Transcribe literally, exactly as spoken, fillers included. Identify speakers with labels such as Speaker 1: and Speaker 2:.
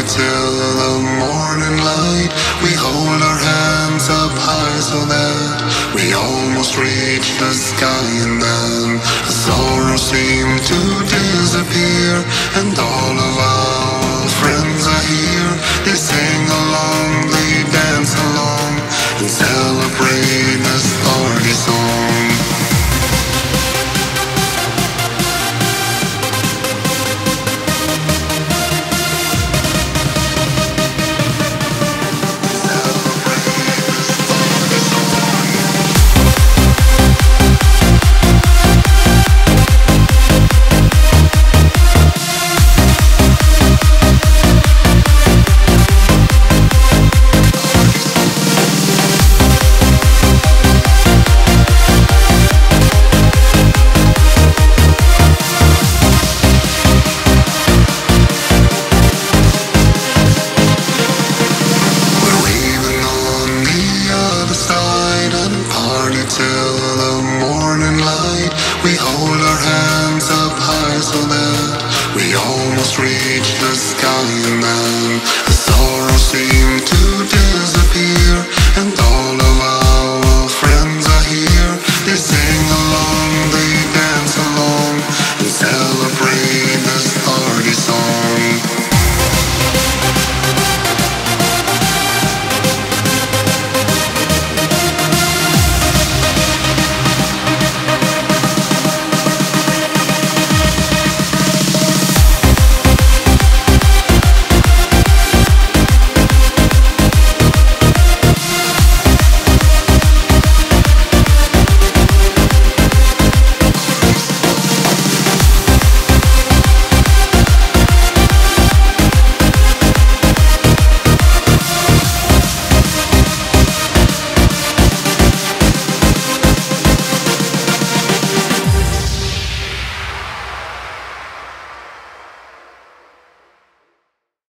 Speaker 1: till the morning light. We hold our hands up high so that we almost reach the sky. And then the sorrow seemed to disappear, and all of our friends are here. They sing along, they dance along, and celebrate this party song. Till the morning light, we hold our hands up high so that we almost reach the sky. And then